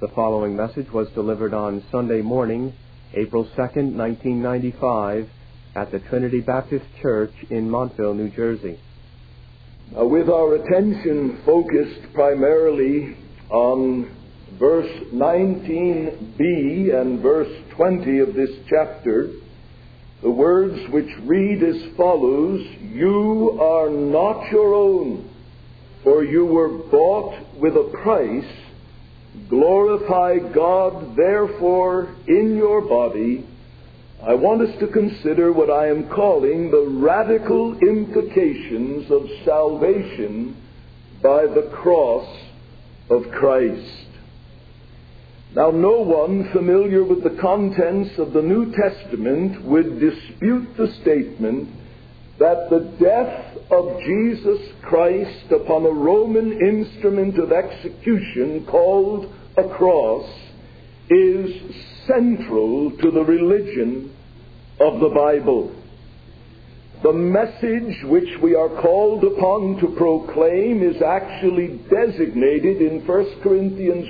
The following message was delivered on Sunday morning, April 2nd, 1995, at the Trinity Baptist Church in Montville, New Jersey. With our attention focused primarily on verse 19b and verse 20 of this chapter, the words which read as follows: "You are not your own, for you were bought with a price. Glorify God, therefore, in your body." I want us to consider what I am calling the radical implications of salvation by the cross of Christ. Now, no one familiar with the contents of the New Testament would dispute the statement that the death of Jesus Christ upon a Roman instrument of execution called a cross is central to the religion of the Bible. The message which we are called upon to proclaim is actually designated in 1 Corinthians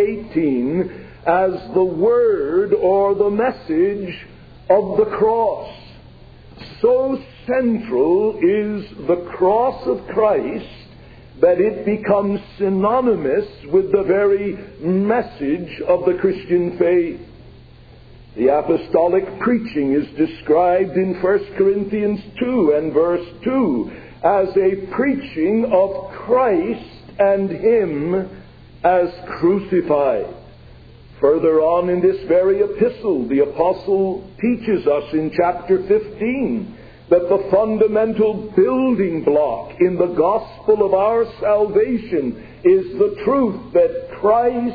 1:18 as the word or the message of the cross. So central is the cross of Christ that it becomes synonymous with the very message of the Christian faith. The apostolic preaching is described in 1 Corinthians 2 and verse 2 as a preaching of Christ and Him as crucified. Further on in this very epistle, the apostle teaches us in chapter 15 that the fundamental building block in the gospel of our salvation is the truth that Christ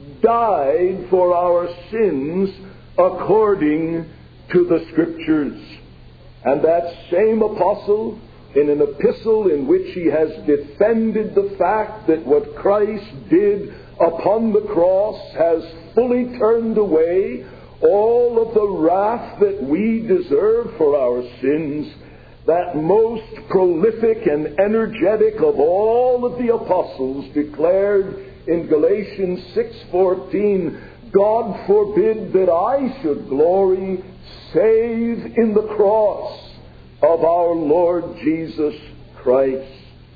died for our sins according to the Scriptures. And that same apostle, in an epistle in which he has defended the fact that what Christ did upon the cross has fully turned away all of the wrath that we deserve for our sins, that most prolific and energetic of all of the apostles declared in Galatians 6:14, "God forbid that I should glory save in the cross of our Lord Jesus Christ."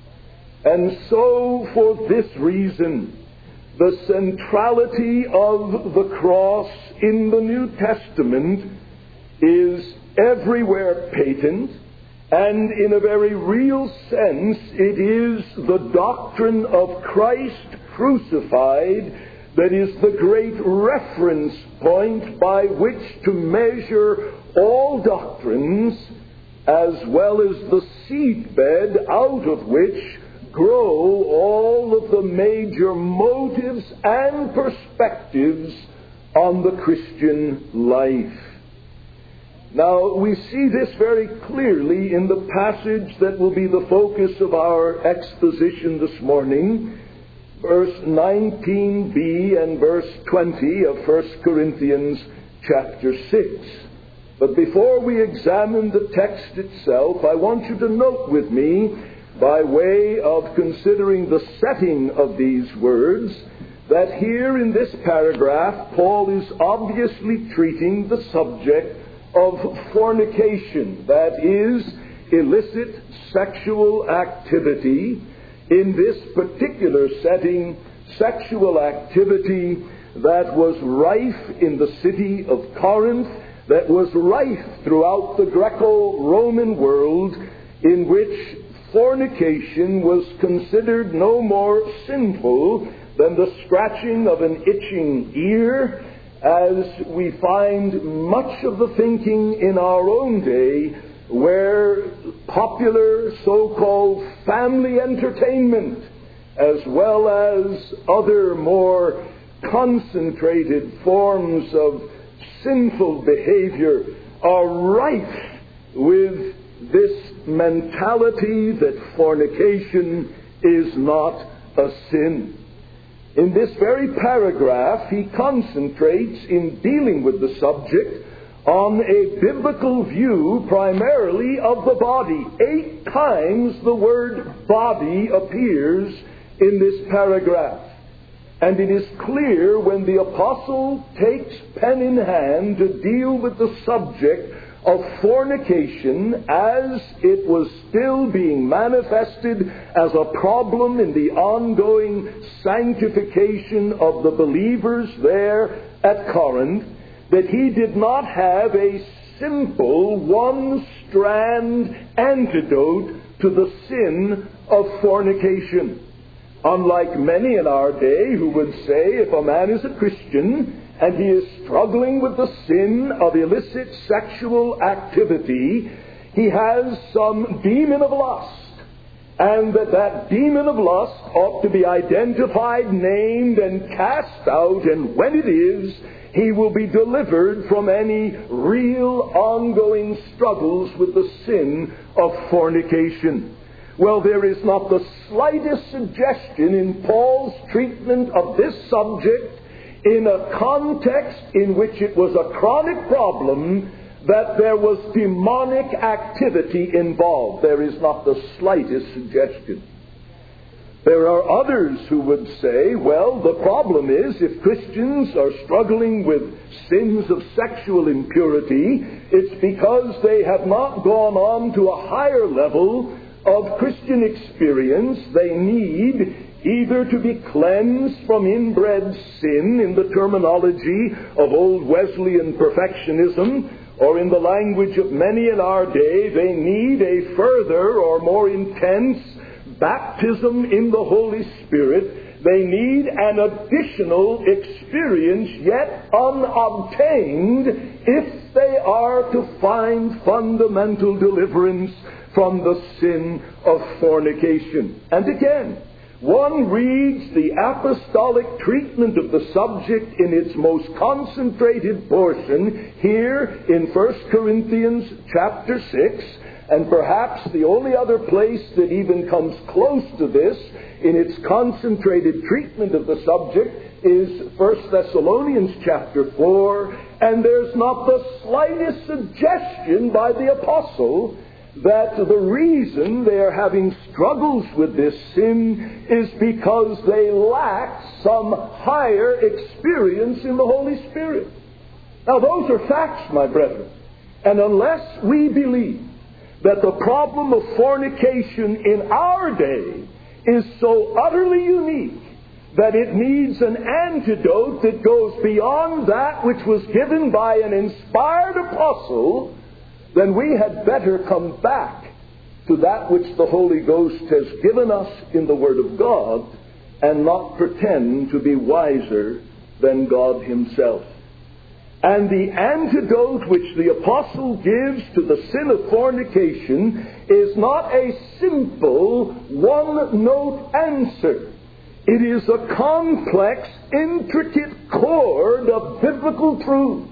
And so, for this reason, the centrality of the cross in the New Testament is everywhere patent, and in a very real sense, it is the doctrine of Christ crucified that is the great reference point by which to measure all doctrines, as well as the seedbed out of which grow all of the major motives and perspectives on the Christian life. Now, we see this very clearly in the passage that will be the focus of our exposition this morning, verse 19b and verse 20 of 1 Corinthians chapter 6. But before we examine the text itself, I want you to note with me, by way of considering the setting of these words, that here in this paragraph, Paul is obviously treating the subject of fornication, that is, illicit sexual activity. In this particular setting, sexual activity that was rife in the city of Corinth, that was rife throughout the Greco-Roman world, in which fornication was considered no more sinful than the scratching of an itching ear, as we find much of the thinking in our own day, where popular so-called family entertainment, as well as other more concentrated forms of sinful behavior, are rife with this mentality that fornication is not a sin. In this very paragraph, he concentrates in dealing with the subject on a biblical view primarily of the body. 8 times the word body appears in this paragraph. And it is clear when the apostle takes pen in hand to deal with the subject of fornication as it was still being manifested as a problem in the ongoing sanctification of the believers there at Corinth, that he did not have a simple one-strand antidote to the sin of fornication. Unlike many in our day who would say if a man is a Christian and he is struggling with the sin of illicit sexual activity, he has some demon of lust, and that demon of lust ought to be identified, named, and cast out, and when it is, he will be delivered from any real ongoing struggles with the sin of fornication. Well, there is not the slightest suggestion in Paul's treatment of this subject in a context in which it was a chronic problem that there was demonic activity involved. There is not the slightest suggestion. There are others who would say, well, the problem is if Christians are struggling with sins of sexual impurity, it's because they have not gone on to a higher level of Christian experience. They need either to be cleansed from inbred sin in the terminology of old Wesleyan perfectionism, or in the language of many in our day, they need a further or more intense baptism in the Holy Spirit. They need an additional experience yet unobtained if they are to find fundamental deliverance from the sin of fornication. And again, one reads the apostolic treatment of the subject in its most concentrated portion here in 1 Corinthians chapter 6, and perhaps the only other place that even comes close to this in its concentrated treatment of the subject is 1 Thessalonians chapter 4, and there's not the slightest suggestion by the apostle that the reason they are having struggles with this sin is because they lack some higher experience in the Holy Spirit. Now, those are facts, my brethren. And unless we believe that the problem of fornication in our day is so utterly unique that it needs an antidote that goes beyond that which was given by an inspired apostle, then we had better come back to that which the Holy Ghost has given us in the Word of God and not pretend to be wiser than God Himself. And the antidote which the apostle gives to the sin of fornication is not a simple one-note answer. It is a complex, intricate chord of biblical truths.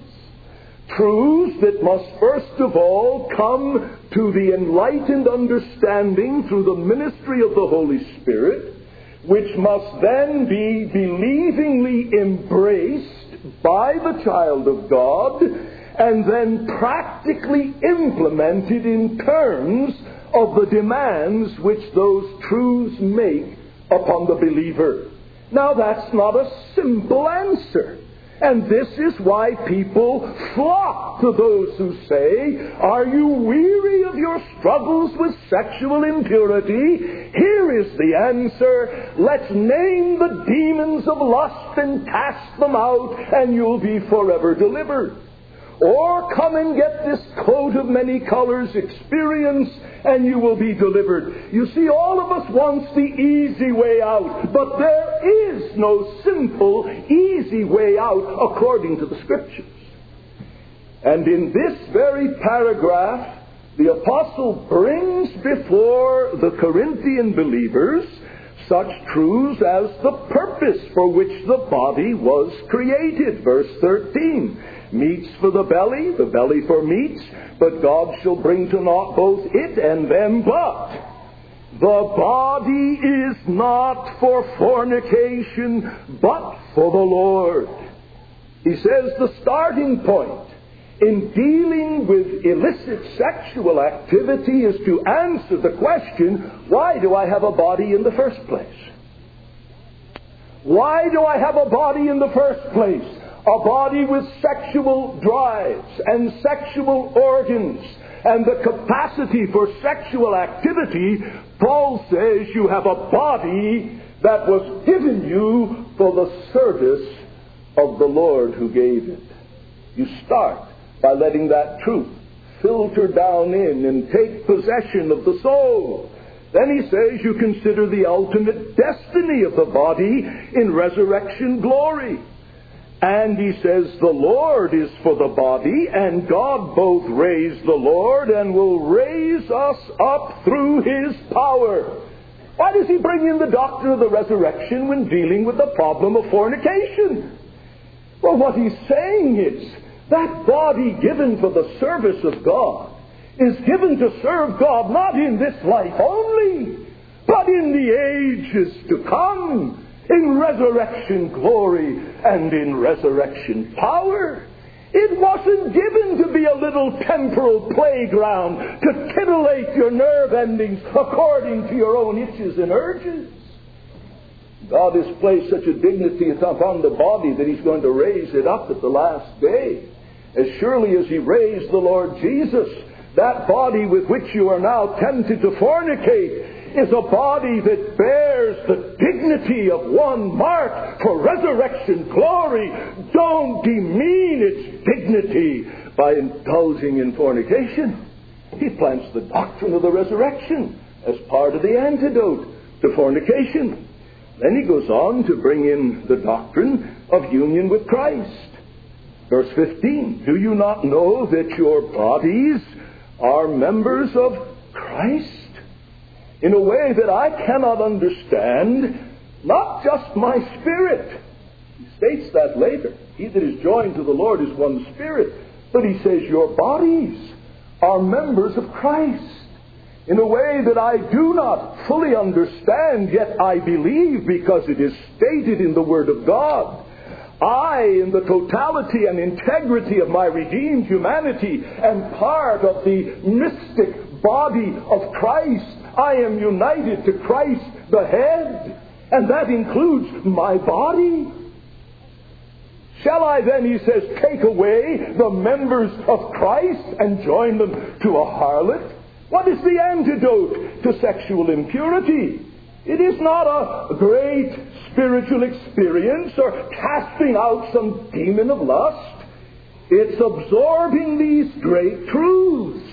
Truths that must first of all come to the enlightened understanding through the ministry of the Holy Spirit, which must then be believingly embraced by the child of God and then practically implemented in terms of the demands which those truths make upon the believer. Now, that's not a simple answer. And this is why people flock to those who say, are you weary of your struggles with sexual impurity? Here is the answer. Let's name the demons of lust and cast them out, and you'll be forever delivered. Or come and get this coat of many colors experience, and you will be delivered. You see, all of us wants the easy way out, but there is no simple, easy way out according to the Scriptures. And in this very paragraph, the apostle brings before the Corinthian believers such truths as the purpose for which the body was created. Verse 13. Meats for the belly for meats, but God shall bring to naught both it and them. But the body is not for fornication, but for the Lord. He says the starting point in dealing with illicit sexual activity is to answer the question, why do I have a body in the first place? Why do I have a body in the first place? A body with sexual drives and sexual organs and the capacity for sexual activity. Paul says you have a body that was given you for the service of the Lord who gave it. You start by letting that truth filter down in and take possession of the soul. Then he says you consider the ultimate destiny of the body in resurrection glory. And he says the Lord is for the body, and God both raised the Lord and will raise us up through His power. Why does he bring in the doctrine of the resurrection when dealing with the problem of fornication? Well, what he's saying is that body given for the service of God is given to serve God not in this life only, but in the ages to come, in resurrection glory and in resurrection power. It wasn't given to be a little temporal playground to titillate your nerve endings according to your own itches and urges. God has placed such a dignity upon the body that He's going to raise it up at the last day. As surely as He raised the Lord Jesus, that body with which you are now tempted to fornicate is a body that bears the dignity of one marked for resurrection glory. Don't demean its dignity by indulging in fornication. He plants the doctrine of the resurrection as part of the antidote to fornication. Then he goes on to bring in the doctrine of union with Christ. Verse 15, do you not know that your bodies are members of Christ? In a way that I cannot understand, not just my spirit. He states that later. He that is joined to the Lord is one spirit. But he says your bodies are members of Christ. In a way that I do not fully understand, yet I believe because it is stated in the Word of God. I, in the totality and integrity of my redeemed humanity, am part of the mystic body of Christ. I am united to Christ the head, and that includes my body. Shall I then, he says, take away the members of Christ and join them to a harlot? What is the antidote to sexual impurity? It is not a great spiritual experience or casting out some demon of lust. It's absorbing these great truths.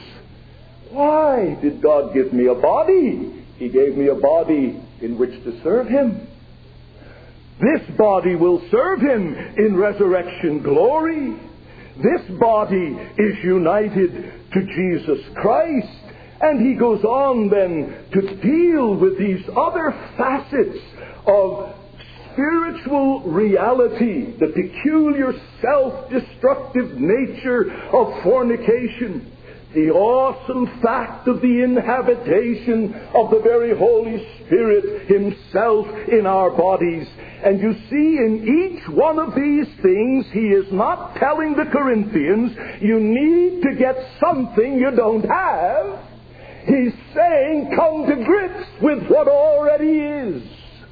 Why did God give me a body? He gave me a body in which to serve Him. This body will serve Him in resurrection glory. This body is united to Jesus Christ. And he goes on then to deal with these other facets of spiritual reality, the peculiar self-destructive nature of fornication, the awesome fact of the inhabitation of the very Holy Spirit Himself in our bodies. And you see, in each one of these things, he is not telling the Corinthians, you need to get something you don't have. He's saying, come to grips with what already is.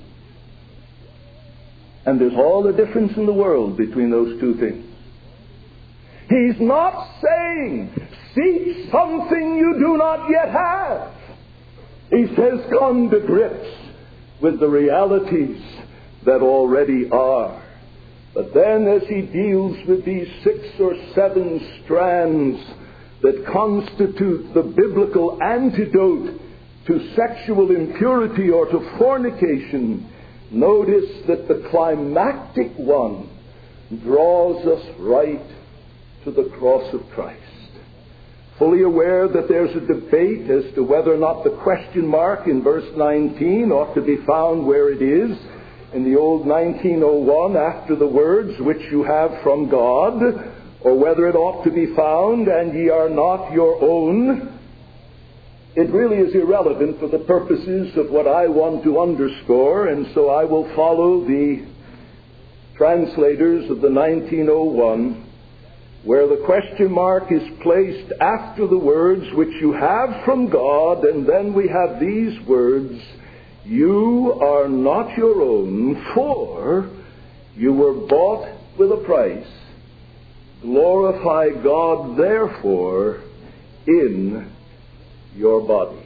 And there's all the difference in the world between those two things. He's not saying, seek something you do not yet have. He says, come to grips with the realities that already are. But then as he deals with these 6 or 7 strands that constitute the biblical antidote to sexual impurity or to fornication, notice that the climactic one draws us right to the cross of Christ. Fully aware that there's a debate as to whether or not the question mark in verse 19 ought to be found where it is in the old 1901 after the words which you have from God, or whether it ought to be found, and ye are not your own. It really is irrelevant for the purposes of what I want to underscore, and so I will follow the translators of the 1901, where the question mark is placed after the words which you have from God, and then we have these words, You are not your own, for you were bought with a price. Glorify God, therefore, in your body.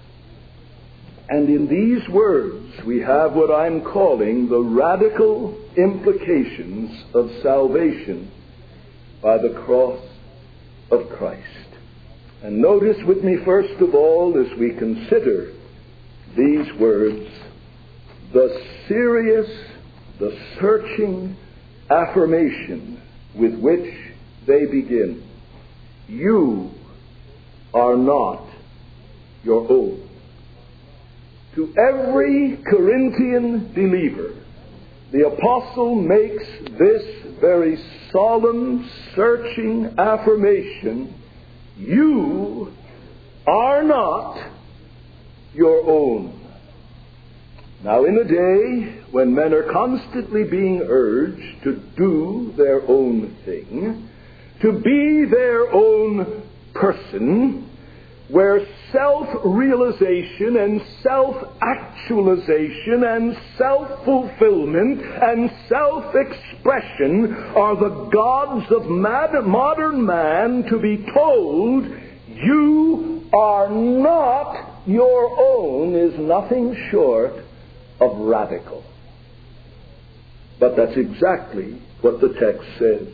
And in these words, we have what I'm calling the radical implications of salvation by the cross of Christ. And notice with me, first of all, as we consider these words, the serious, the searching affirmation with which they begin. You are not your own. To every Corinthian believer, the apostle makes this very solemn, searching affirmation: you are not your own. Now, in a day when men are constantly being urged to do their own thing, to be their own person, where self-realization and self-actualization and self-fulfillment and self-expression are the gods of modern man, to be told you are not your own is nothing short of radical. But that's exactly what the text says.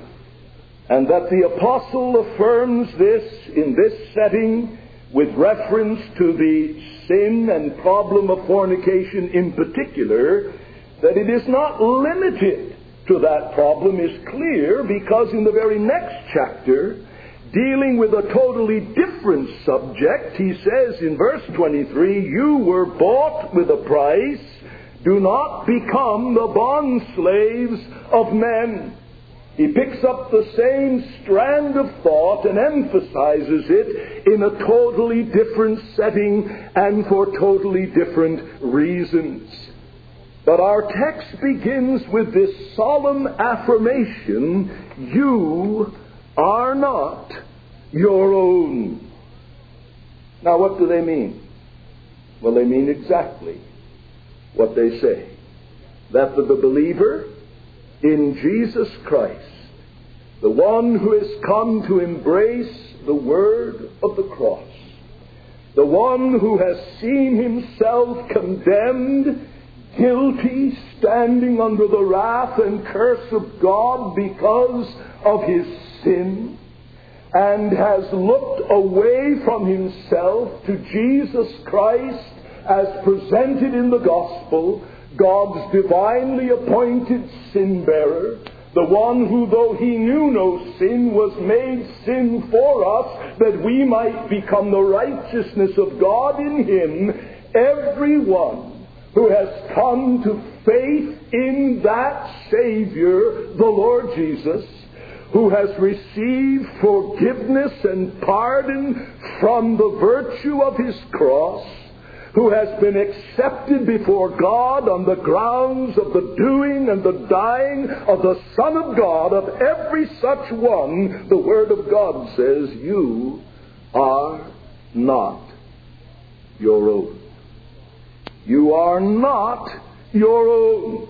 And that the apostle affirms this in this setting with reference to the sin and problem of fornication in particular, that it is not limited to that problem is clear, because in the very next chapter, dealing with a totally different subject, he says in verse 23, you were bought with a price. Do not become the bondslaves of men. He picks up the same strand of thought and emphasizes it in a totally different setting and for totally different reasons. But our text begins with this solemn affirmation: you are not your own. Now, what do they mean? Well, they mean exactly what they say. That the believer in Jesus Christ, the one who has come to embrace the word of the cross, the one who has seen himself condemned, guilty, standing under the wrath and curse of God because of his sin, and has looked away from himself to Jesus Christ as presented in the gospel, God's divinely appointed sin-bearer, the one who, though he knew no sin, was made sin for us, that we might become the righteousness of God in him. Everyone who has come to faith in that Savior, the Lord Jesus, who has received forgiveness and pardon from the virtue of his cross, who has been accepted before God on the grounds of the doing and the dying of the Son of God, of every such one, the Word of God says, you are not your own. You are not your own.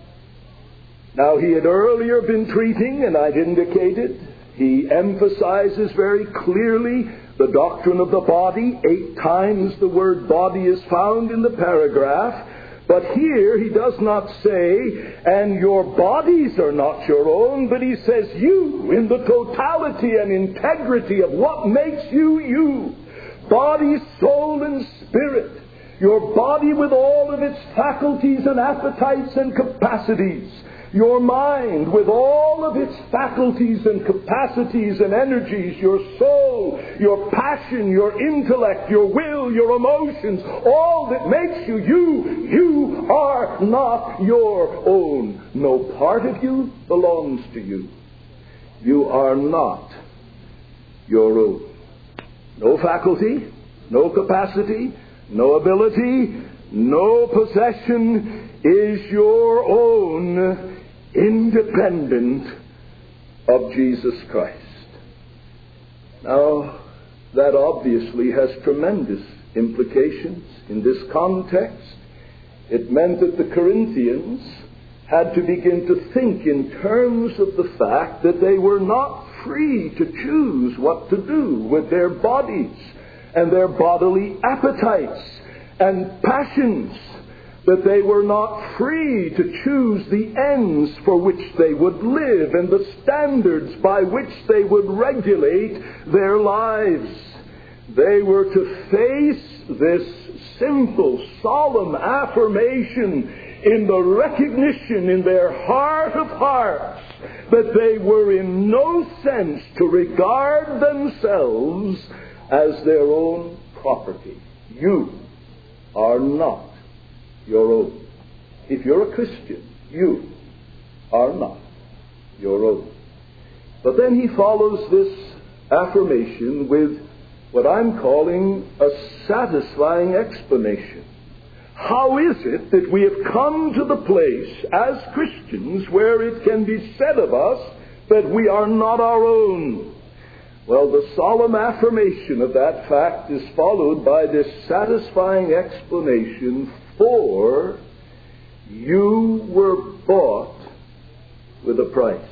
Now, he had earlier been treating, and I've indicated, he emphasizes very clearly the doctrine of the body. 8 times the word body is found in the paragraph. But here he does not say, and your bodies are not your own, but he says you, in the totality and integrity of what makes you you. Body, soul, and spirit. Your body with all of its faculties and appetites and capacities. Your mind with all of its faculties and capacities and energies, your soul, your passion, your intellect, your will, your emotions, all that makes you you, you are not your own. No part of you belongs to you. You are not your own. No faculty, no capacity, no ability, no possession is your own, independent of Jesus Christ. Now, that obviously has tremendous implications in this context. It meant that the Corinthians had to begin to think in terms of the fact that they were not free to choose what to do with their bodies and their bodily appetites and passions, that they were not free to choose the ends for which they would live and the standards by which they would regulate their lives. They were to face this simple, solemn affirmation in the recognition in their heart of hearts that they were in no sense to regard themselves as their own property. You are not your own. If you're a Christian, you are not your own. But then he follows this affirmation with what I'm calling a satisfying explanation. How is it that we have come to the place as Christians where it can be said of us that we are not our own? Well, the solemn affirmation of that fact is followed by this satisfying explanation: for you were bought with a price.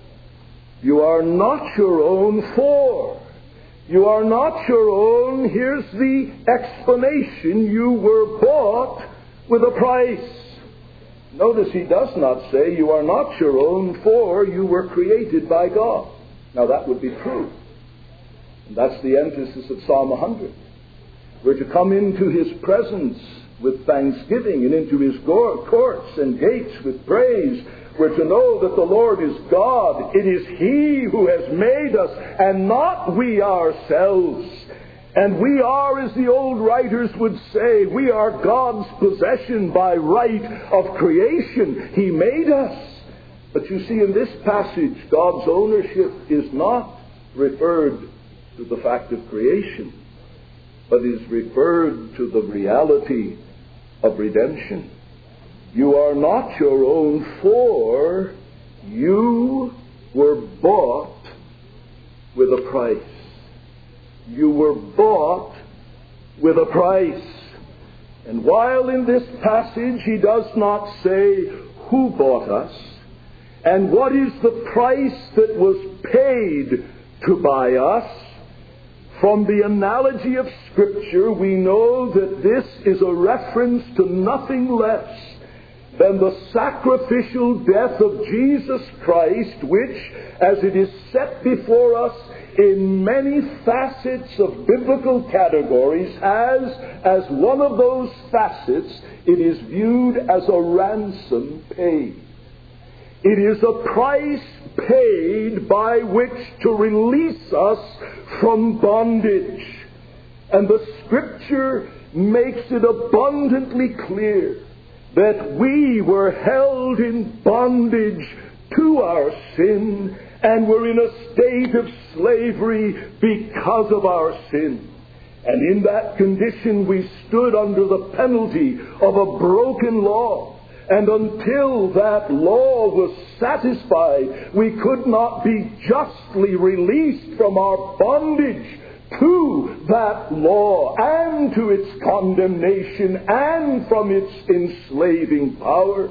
You are not your own, for you are not your own. Here's the explanation: you were bought with a price. Notice he does not say you are not your own, for you were created by God. Now that would be true. And that's the emphasis of Psalm 100. We're to come into his presence with thanksgiving and into his courts and gates with praise. We're to know that the Lord is God. It is he who has made us and not we ourselves. And we are, as the old writers would say, we are God's possession by right of creation. He made us. But you see, in this passage, God's ownership is not referred to the fact of creation, but is referred to the reality of redemption. You are not your own, for you were bought with a price. You were bought with a price. And while in this passage he does not say who bought us and what is the price that was paid to buy us, from the analogy of Scripture we know that this is a reference to nothing less than the sacrificial death of Jesus Christ, which, as it is set before us in many facets of biblical categories, as one of those facets, it is viewed as a ransom paid. It is a price paid by which to release us from bondage. And the Scripture makes it abundantly clear that we were held in bondage to our sin and were in a state of slavery because of our sin. And in that condition we stood under the penalty of a broken law. And until that law was satisfied, we could not be justly released from our bondage to that law and to its condemnation and from its enslaving power.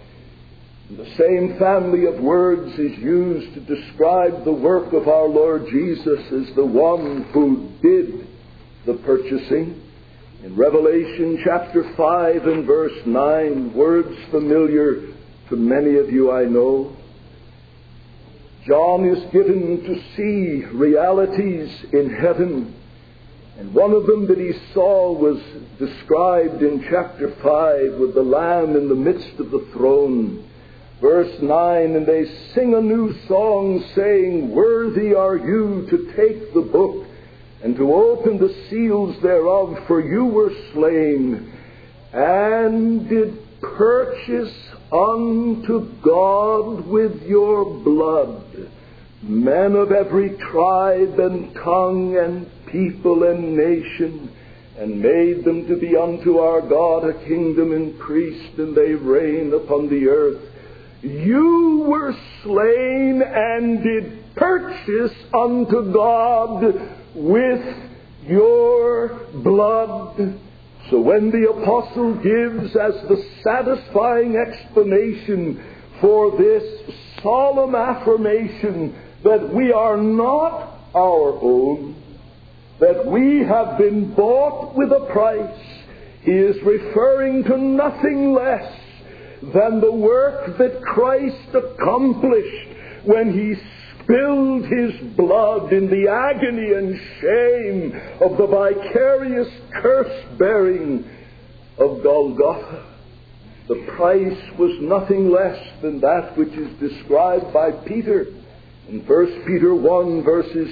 The same family of words is used to describe the work of our Lord Jesus as the one who did the purchasing. In Revelation chapter 5 and verse 9, words familiar to many of you, I know. John is given to see realities in heaven, and one of them that he saw was described in chapter 5 with the Lamb in the midst of the throne. Verse 9, and they sing a new song, saying, worthy are you to take the book and to open the seals thereof, for you were slain, and did purchase unto God with your blood men of every tribe and tongue and people and nation, and made them to be unto our God a kingdom and priests, and they reign upon the earth. You were slain and did purchase unto God with your blood So when the apostle gives as the satisfying explanation for this solemn affirmation that we are not our own, that we have been bought with a price, he is referring to nothing less than the work that Christ accomplished when he spilled his blood in the agony and shame of the vicarious curse-bearing of Golgotha. The price was nothing less than that which is described by Peter in 1 Peter 1 verses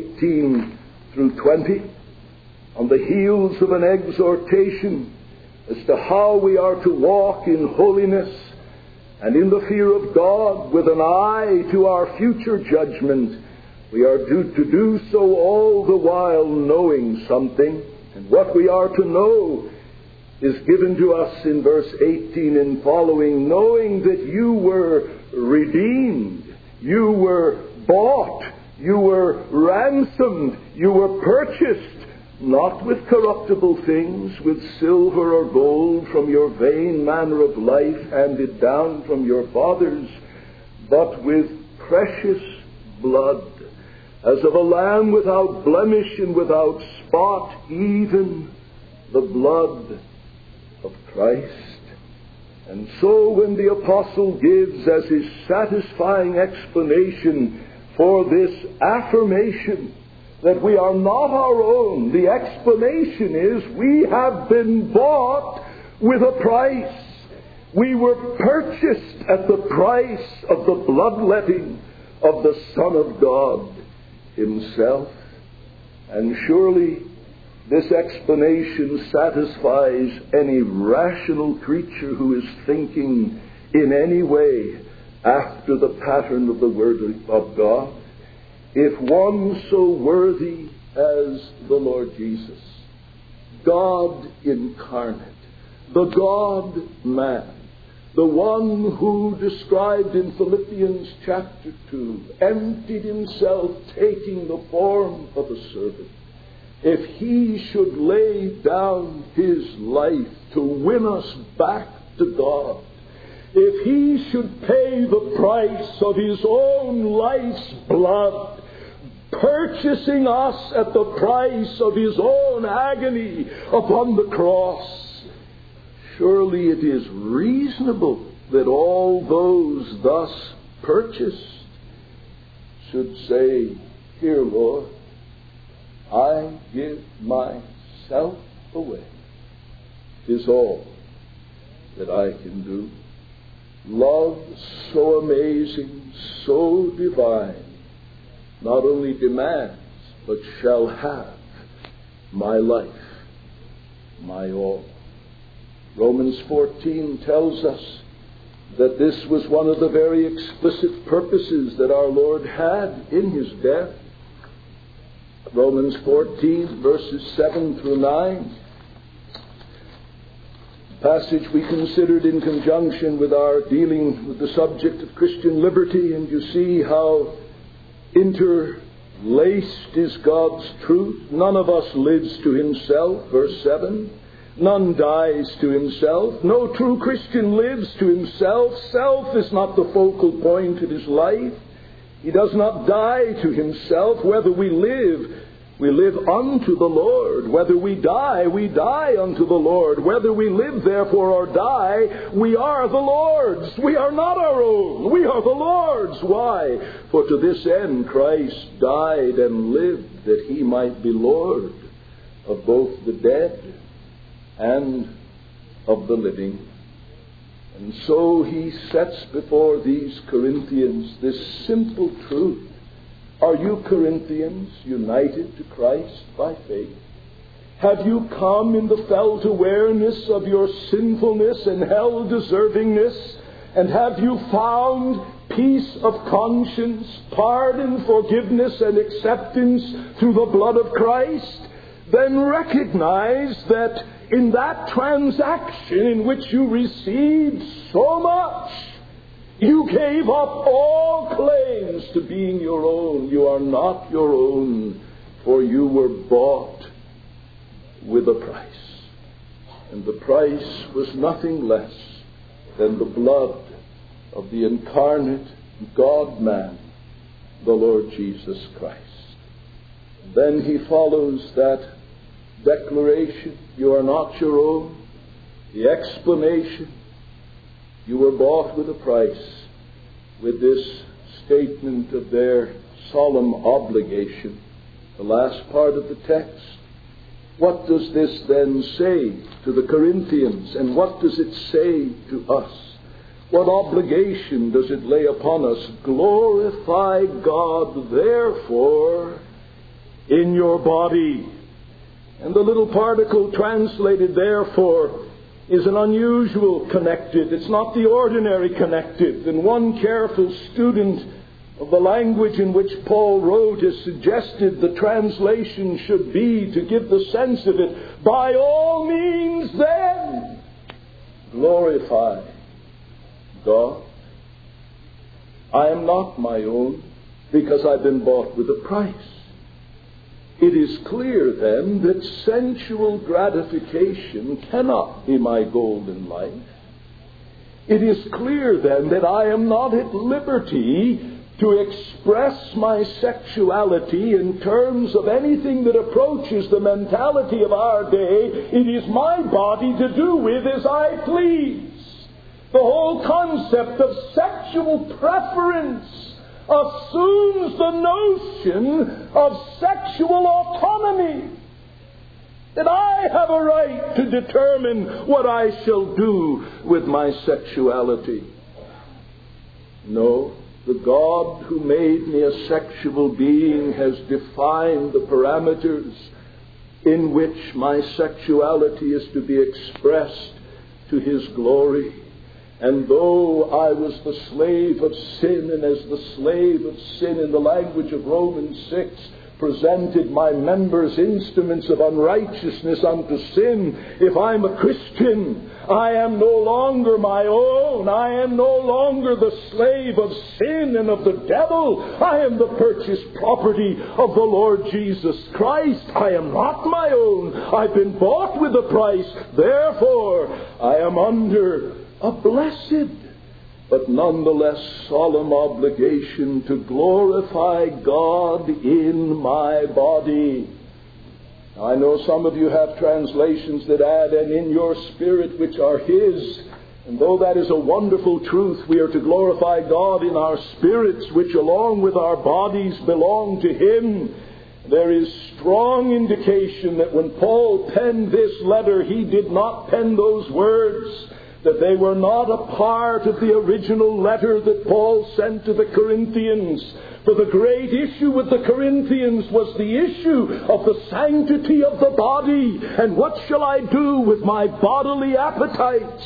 18 through 20, on the heels of an exhortation as to how we are to walk in holiness and in the fear of God with an eye to our future judgment. We are due to do so all the while knowing something, and what we are to know is given to us in verse 18 and following, knowing that you were redeemed, you were bought, you were ransomed, you were purchased, not with corruptible things, with silver or gold from your vain manner of life handed down from your fathers, but with precious blood, as of a lamb without blemish and without spot, even the blood of Christ. And so when the apostle gives as his satisfying explanation for this affirmation that we are not our own, the explanation is we have been bought with a price. We were purchased at the price of the bloodletting of the Son of God himself. And surely this explanation satisfies any rational creature who is thinking in any way after the pattern of the Word of God. If one so worthy as the Lord Jesus, God incarnate, the God-man, the one who described in Philippians chapter 2, emptied himself, taking the form of a servant, if he should lay down his life to win us back to God, if he should pay the price of his own life's blood, purchasing us at the price of his own agony upon the cross, surely it is reasonable that all those thus purchased should say, "Here, Lord, I give myself away. 'Tis all that I can do." Love so amazing, so divine, not only demands, but shall have my life, my all. Romans 14 tells us that this was one of the very explicit purposes that our Lord had in his death. Romans 14, verses 7 through 9. Passage we considered in conjunction with our dealing with the subject of Christian liberty, and you see how interlaced is God's truth. None of us lives to himself, verse 7. None dies to himself. No true Christian lives to himself. Self is not the focal point of his life. He does not die to himself. Whether we live unto the Lord. Whether we die unto the Lord. Whether we live, therefore, or die, we are the Lord's. We are not our own. We are the Lord's. Why? For to this end Christ died and lived, that he might be Lord of both the dead and of the living. And so he sets before these Corinthians this simple truth. Are you, Corinthians, united to Christ by faith? Have you come in the felt awareness of your sinfulness and hell deservingness? And have you found peace of conscience, pardon, forgiveness, and acceptance through the blood of Christ? Then recognize that in that transaction in which you received so much, you gave up all claims to being your own. You are not your own, for you were bought with a price. And the price was nothing less than the blood of the incarnate God-man, the Lord Jesus Christ. And then he follows that declaration, you are not your own, the explanation, you were bought with a price, with this statement of their solemn obligation, the last part of the text. What does this then say to the Corinthians, and what does it say to us? What obligation does it lay upon us? Glorify God, therefore, in your body. And the little particle translated therefore is an unusual connected. It's not the ordinary connected. And one careful student of the language in which Paul wrote has suggested the translation should be, to give the sense of it, by all means then, glorify God. I am not my own, because I've been bought with a price. It is clear then that sensual gratification cannot be my goal in life. It is clear then that I am not at liberty to express my sexuality in terms of anything that approaches the mentality of our day. It is my body to do with as I please. The whole concept of sexual preference assumes the notion of sexual autonomy. That I have a right to determine what I shall do with my sexuality. No, the God who made me a sexual being has defined the parameters in which my sexuality is to be expressed to His glory. And though I was the slave of sin, and as the slave of sin in the language of Romans 6 presented my members instruments of unrighteousness unto sin, if I'm a Christian, I am no longer my own. I am no longer the slave of sin and of the devil. I am the purchased property of the Lord Jesus Christ. I am not my own. I've been bought with a price. Therefore, I am under a blessed but nonetheless solemn obligation to glorify God in my body. Now, I know some of you have translations that add, and in your spirit which are His. And though that is a wonderful truth, we are to glorify God in our spirits, which along with our bodies belong to Him. There is strong indication that when Paul penned this letter, he did not pen those words, that they were not a part of the original letter that Paul sent to the Corinthians. For the great issue with the Corinthians was the issue of the sanctity of the body. And what shall I do with my bodily appetites?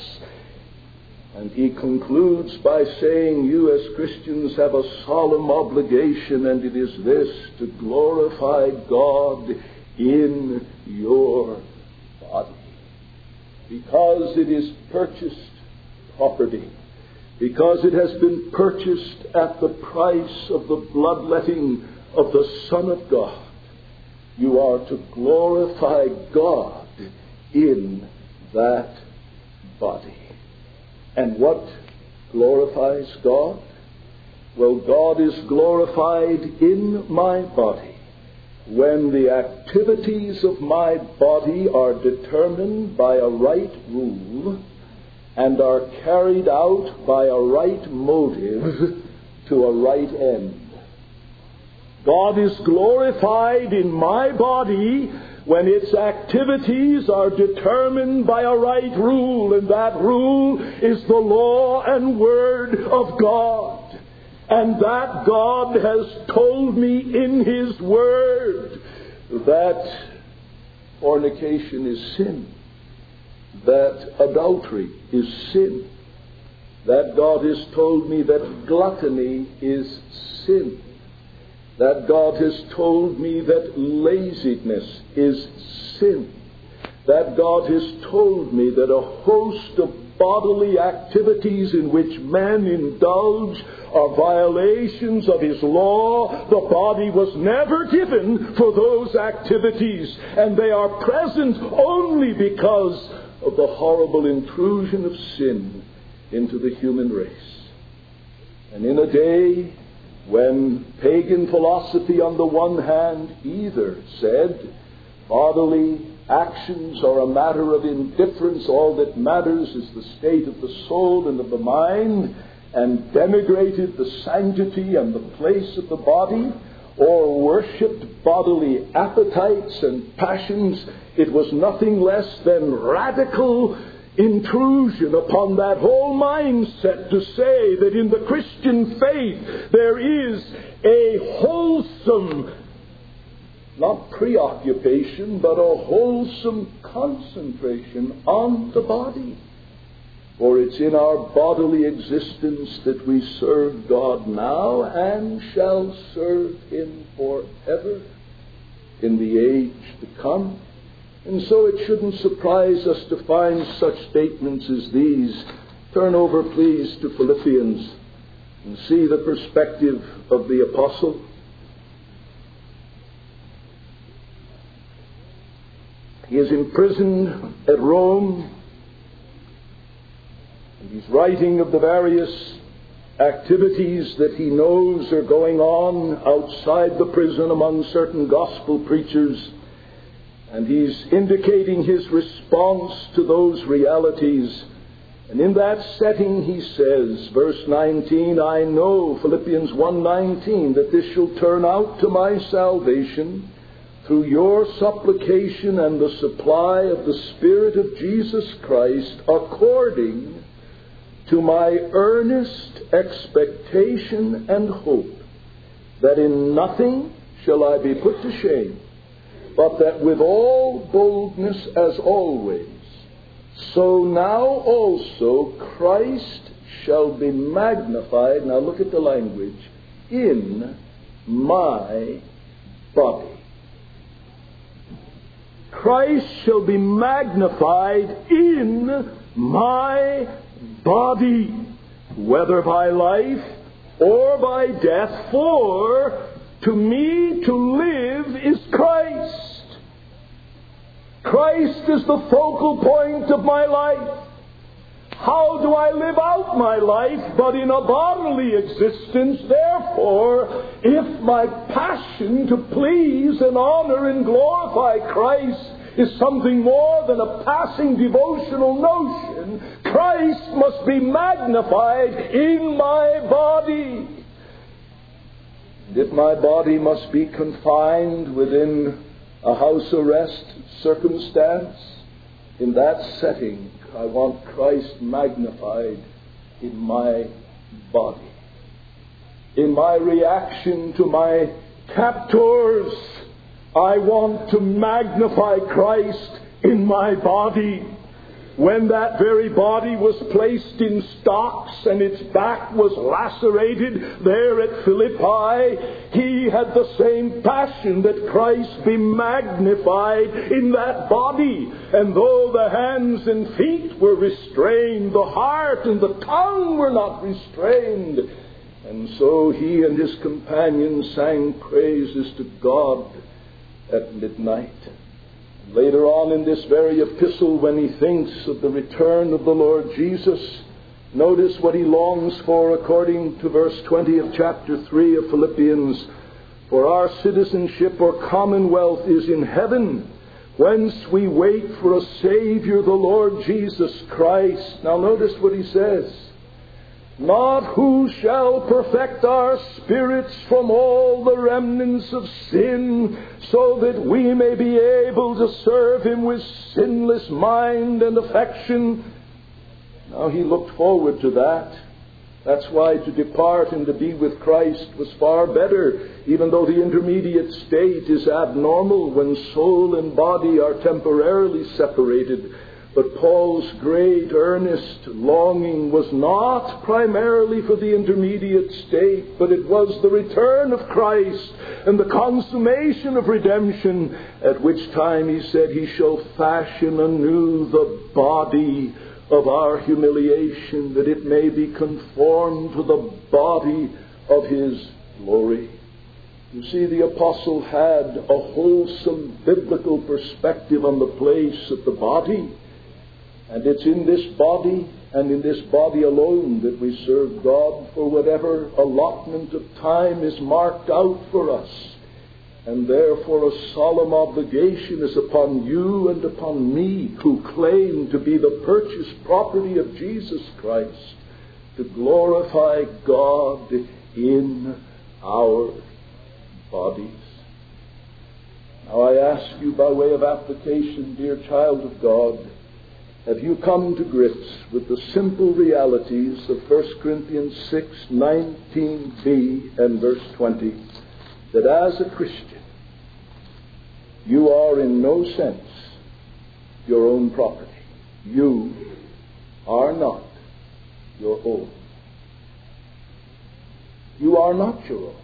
And he concludes by saying, you as Christians have a solemn obligation, and it is this, to glorify God in your body. Because it is purchased property. Because it has been purchased at the price of the bloodletting of the Son of God. You are to glorify God in that body. And what glorifies God? Well, God is glorified in my body when the activities of my body are determined by a right rule and are carried out by a right motive to a right end. God is glorified in my body when its activities are determined by a right rule, and that rule is the law and word of God. And that God has told me in His Word that fornication is sin, that adultery is sin, that God has told me that gluttony is sin, that God has told me that laziness is sin, that God has told me that a host of bodily activities in which men indulge are violations of His law. The body was never given for those activities, and they are present only because of the horrible intrusion of sin into the human race. And in a day when pagan philosophy on the one hand either said bodily actions are a matter of indifference, all that matters is the state of the soul and of the mind, and denigrated the sanctity and the place of the body, or worshipped bodily appetites and passions, it was nothing less than radical intrusion upon that whole mindset to say that in the Christian faith there is a wholesome, not preoccupation, but a wholesome concentration on the body. For it's in our bodily existence that we serve God now and shall serve Him forever in the age to come. And so it shouldn't surprise us to find such statements as these. Turn over, please, to Philippians and see the perspective of the apostle. He is imprisoned at Rome. And he's writing of the various activities that he knows are going on outside the prison among certain gospel preachers. And he's indicating his response to those realities. And in that setting he says, verse 19, I know, Philippians 1:19, that this shall turn out to my salvation through your supplication and the supply of the Spirit of Jesus Christ, according to my earnest expectation and hope, that in nothing shall I be put to shame, but that with all boldness as always, so now also Christ shall be magnified, now look at the language, in my body. Christ shall be magnified in my body, whether by life or by death, for to me to live is Christ. Christ is the focal point of my life. How do I live out my life but in a bodily existence? Therefore, if my passion to please and honor and glorify Christ is something more than a passing devotional notion, Christ must be magnified in my body. And if my body must be confined within a house arrest circumstance, in that setting, I want Christ magnified in my body. In my reaction to my captors, I want to magnify Christ in my body. When that very body was placed in stocks and its back was lacerated there at Philippi, he had the same passion that Christ be magnified in that body. And though the hands and feet were restrained, the heart and the tongue were not restrained. And so he and his companions sang praises to God at midnight. Later on in this very epistle, when he thinks of the return of the Lord Jesus, notice what he longs for according to verse 20 of chapter 3 of Philippians. For our citizenship or commonwealth is in heaven, whence we wait for a Savior, the Lord Jesus Christ. Now notice what he says. Not who shall perfect our spirits from all the remnants of sin, so that we may be able to serve him with sinless mind and affection. Now he looked forward to that. That's why to depart and to be with Christ was far better, even though the intermediate state is abnormal when soul and body are temporarily separated. But Paul's great earnest longing was not primarily for the intermediate state, but it was the return of Christ and the consummation of redemption, at which time he said he shall fashion anew the body of our humiliation, that it may be conformed to the body of his glory. You see, the apostle had a wholesome biblical perspective on the place of the body. And it's in this body and in this body alone that we serve God, for whatever allotment of time is marked out for us. And therefore a solemn obligation is upon you and upon me, who claim to be the purchased property of Jesus Christ, to glorify God in our bodies. Now I ask you by way of application, dear child of God, have you come to grips with the simple realities of 1 Corinthians 6:19b and verse 20, that as a Christian, you are in no sense your own property. You are not your own. You are not your own.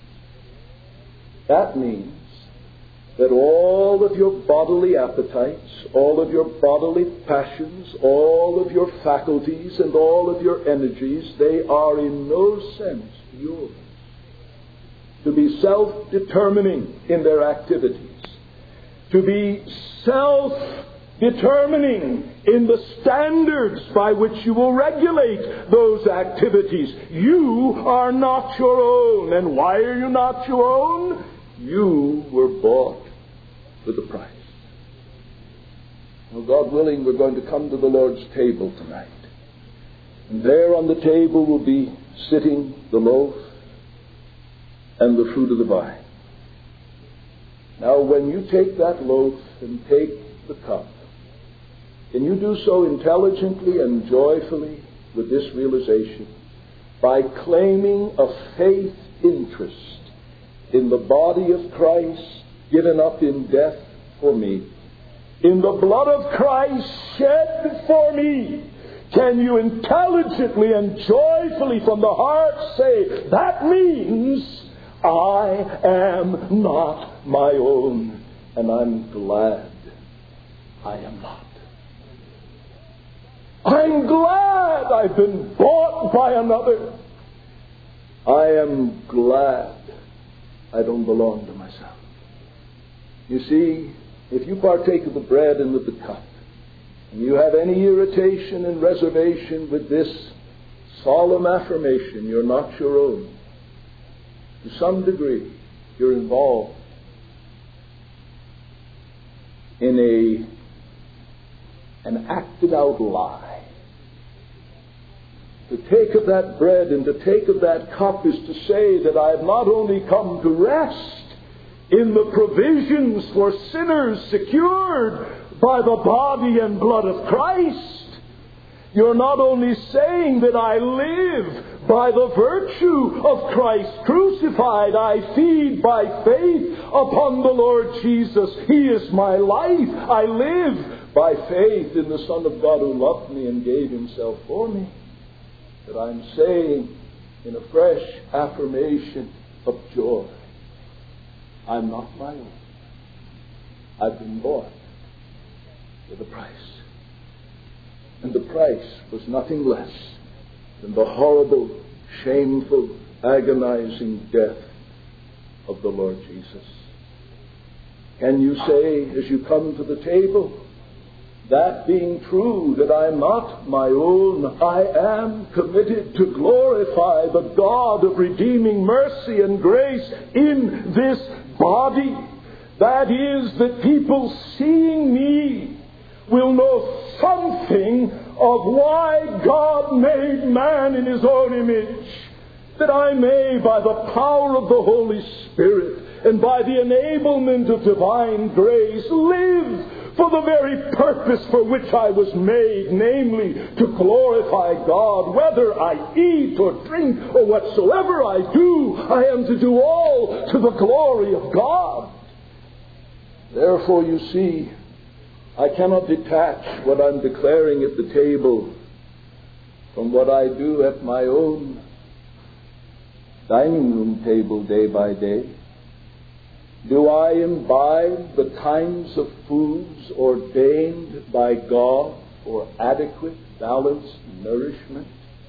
That means that all of your bodily appetites, all of your bodily passions, all of your faculties and all of your energies, they are in no sense yours. To be self-determining in their activities, to be self-determining in the standards by which you will regulate those activities. You are not your own. And why are you not your own? You were bought with a price. Well, God willing, we're going to come to the Lord's table tonight. And there on the table will be sitting the loaf and the fruit of the vine. Now, when you take that loaf and take the cup, can you do so intelligently and joyfully with this realization? By claiming a faith interest in the body of Christ given up in death for me, in the blood of Christ shed for me, can you intelligently and joyfully from the heart say, that means I am not my own, and I'm glad I am not. I'm glad I've been bought by another. I am glad I don't belong to myself. You see, if you partake of the bread and of the cup, and you have any irritation and reservation with this solemn affirmation, you're not your own, to some degree, you're involved in an acted out lie. To take of that bread and to take of that cup is to say that I have not only come to rest in the provisions for sinners secured by the body and blood of Christ. You're not only saying that I live by the virtue of Christ crucified. I feed by faith upon the Lord Jesus. He is my life. I live by faith in the Son of God who loved me and gave himself for me. That I'm saying in a fresh affirmation of joy, I'm not my own. I've been bought with a price. And the price was nothing less than the horrible, shameful, agonizing death of the Lord Jesus. Can you say, as you come to the table, that being true, that I am not my own, I am committed to glorify the God of redeeming mercy and grace in this body? That is, that people seeing me will know something of why God made man in his own image, that I may, by the power of the Holy Spirit and by the enablement of divine grace, live for the very purpose for which I was made, namely to glorify God. Whether I eat or drink or whatsoever I do, I am to do all to the glory of God. Therefore, you see, I cannot detach what I'm declaring at the table from what I do at my own dining room table day by day. Do I imbibe the kinds of foods ordained by God for adequate, balanced nourishment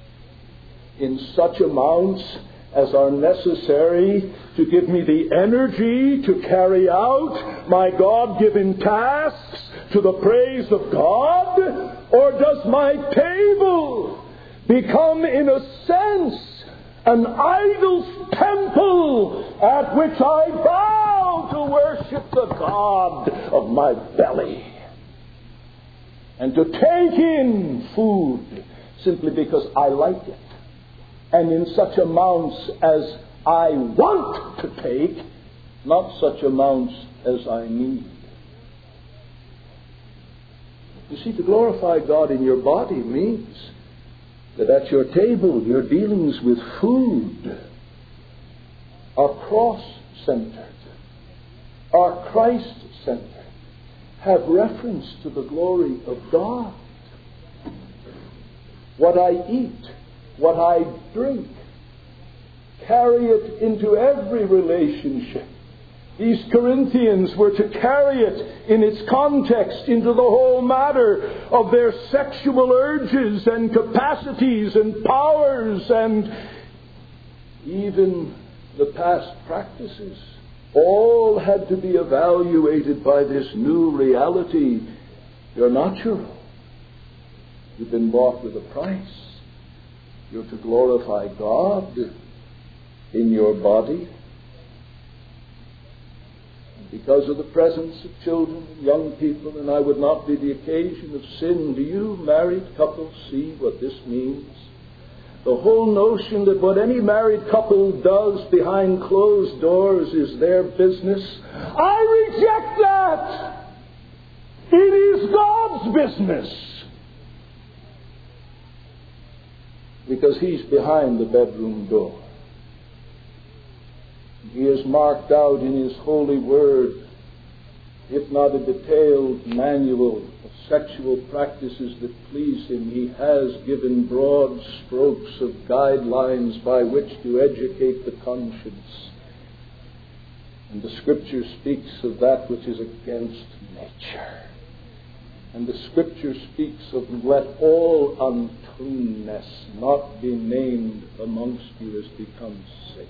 in such amounts as are necessary to give me the energy to carry out my God-given tasks to the praise of God? Or does my table become, in a sense, an idol's temple at which I bow to worship the God of my belly? And to take in food simply because I like it, and in such amounts as I want to take, not such amounts as I need. You see, to glorify God in your body means that at your table your dealings with food are cross-centered, are Christ-centered, have reference to the glory of God. What I eat, what I drink, carry it into every relationship. These Corinthians were to carry it in its context into the whole matter of their sexual urges and capacities and powers and even the past practices. All had to be evaluated by this new reality. You're not your own. You've been bought with a price. You're to glorify God in your body. And because of the presence of children and young people, and I would not be the occasion of sin, do you married couples see what this means? The whole notion that what any married couple does behind closed doors is their business, I reject that. It is God's business. Because He's behind the bedroom door. He has marked out in His holy word, if not a detailed manual of sexual practices that please Him, He has given broad strokes of guidelines by which to educate the conscience. And the Scripture speaks of that which is against nature. And the Scripture speaks of let all uncleanness not be named amongst you as becomes saints.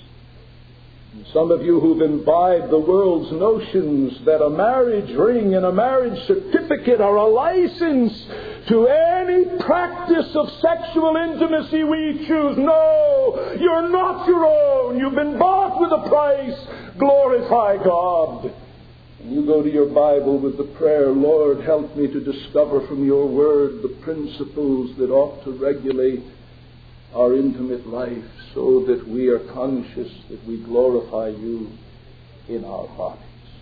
And some of you who've imbibed the world's notions that a marriage ring and a marriage certificate are a license to any practice of sexual intimacy we choose. No, you're not your own. You've been bought with a price. Glorify God. You go to your Bible with the prayer, Lord, help me to discover from your word the principles that ought to regulate our intimate life so that we are conscious that we glorify you in our bodies.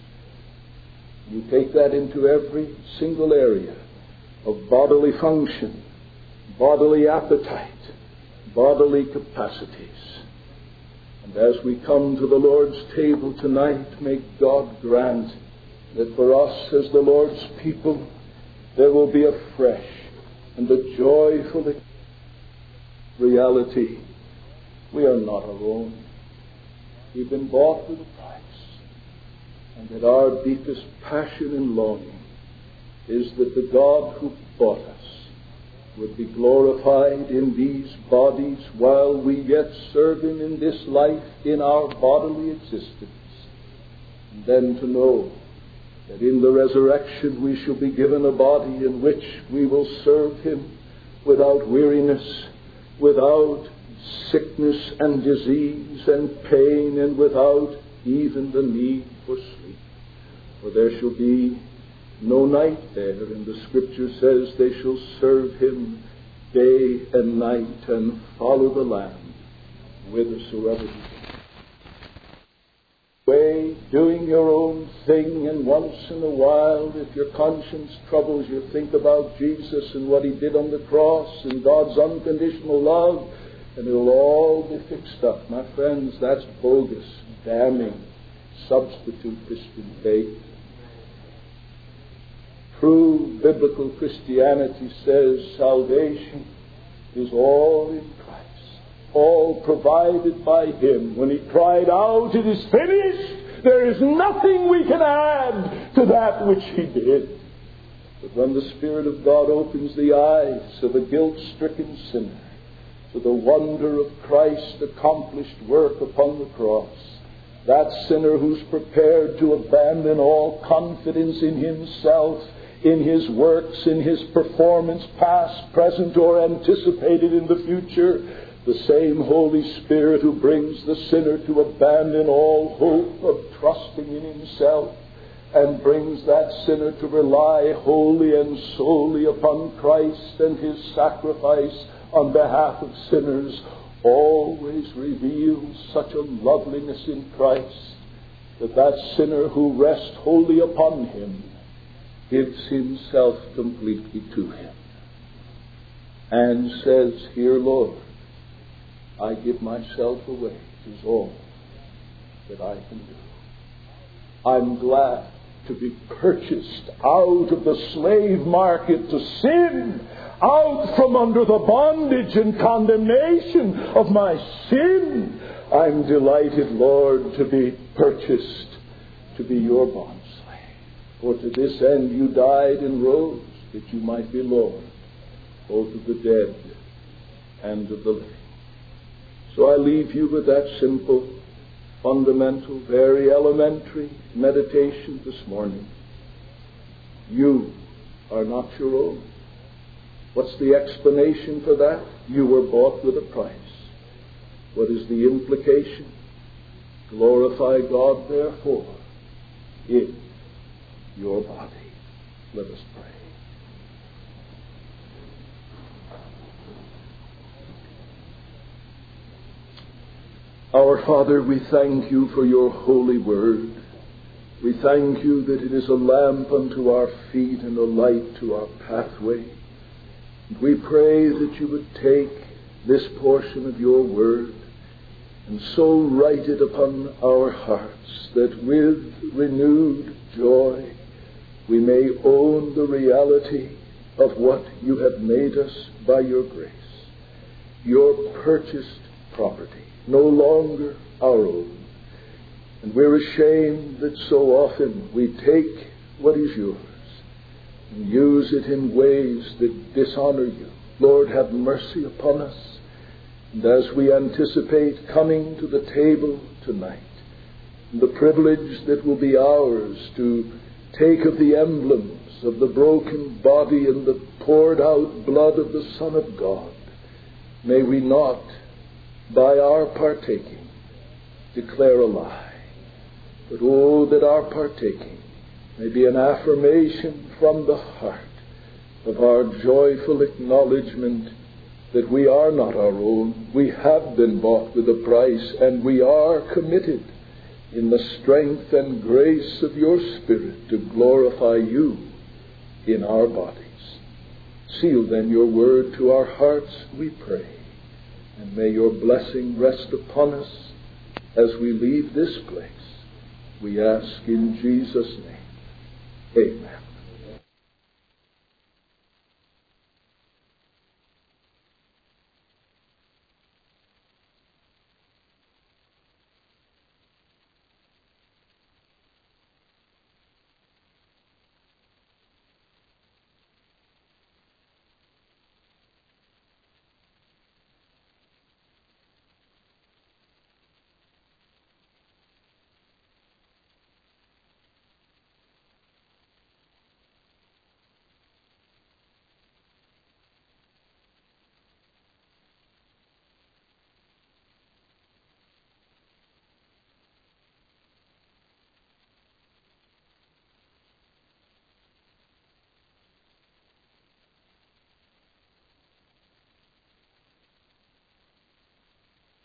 You take that into every single area of bodily function, bodily appetite, bodily capacities. And as we come to the Lord's table tonight, may God grant that for us as the Lord's people, there will be a fresh and a joyful reality. We are not our own. We've been bought with a price. And that our deepest passion and longing is that the God who bought us would be glorified in these bodies while we yet serve Him in this life, in our bodily existence. And then to know that in the resurrection we shall be given a body in which we will serve Him without weariness, without sickness and disease and pain, and without even the need for sleep. For there shall be no night there, and the Scripture says they shall serve Him day and night and follow the Lamb whithersoever He goes. Way, doing your own thing, and once in a while, if your conscience troubles you, think about Jesus and what He did on the cross and God's unconditional love, and it'll all be fixed up. My friends, that's bogus, damning, substitute Christian faith. True biblical Christianity says salvation is all in Christ, all provided by Him. When He cried out, "It is finished," there is nothing we can add to that which He did. But when the Spirit of God opens the eyes of a guilt-stricken sinner to the wonder of Christ's accomplished work upon the cross, that sinner who's prepared to abandon all confidence in himself, in his works, in his performance, past, present, or anticipated in the future, the same Holy Spirit who brings the sinner to abandon all hope of trusting in himself and brings that sinner to rely wholly and solely upon Christ and his sacrifice on behalf of sinners, always reveals such a loveliness in Christ that that sinner who rests wholly upon him gives himself completely to him and says, "Here, Lord, I give myself away. It is all that I can do. I'm glad to be purchased out of the slave market to sin, out from under the bondage and condemnation of my sin. I'm delighted, Lord, to be purchased, to be your bondslave. For to this end you died and rose, that you might be Lord, both of the dead and of the living." So I leave you with that simple, fundamental, very elementary meditation this morning. You are not your own. What's the explanation for that? You were bought with a price. What is the implication? Glorify God, therefore, in your body. Let us pray. Our Father, we thank you for your holy word. We thank you that it is a lamp unto our feet and a light to our pathway. We pray that you would take this portion of your word and so write it upon our hearts that with renewed joy we may own the reality of what you have made us by your grace, your purchased property, no longer our own. And we're ashamed that so often we take what is yours and use it in ways that dishonor you. Lord, have mercy upon us. And as we anticipate coming to the table tonight, and the privilege that will be ours to take of the emblems of the broken body and the poured out blood of the Son of God, may we not, by our partaking, declare a lie, but oh, that our partaking may be an affirmation from the heart of our joyful acknowledgement that we are not our own. We have been bought with a price, and we are committed in the strength and grace of your Spirit to glorify you in our bodies. Seal then your word to our hearts, we pray, and may your blessing rest upon us as we leave this place. We ask in Jesus' name. Amen.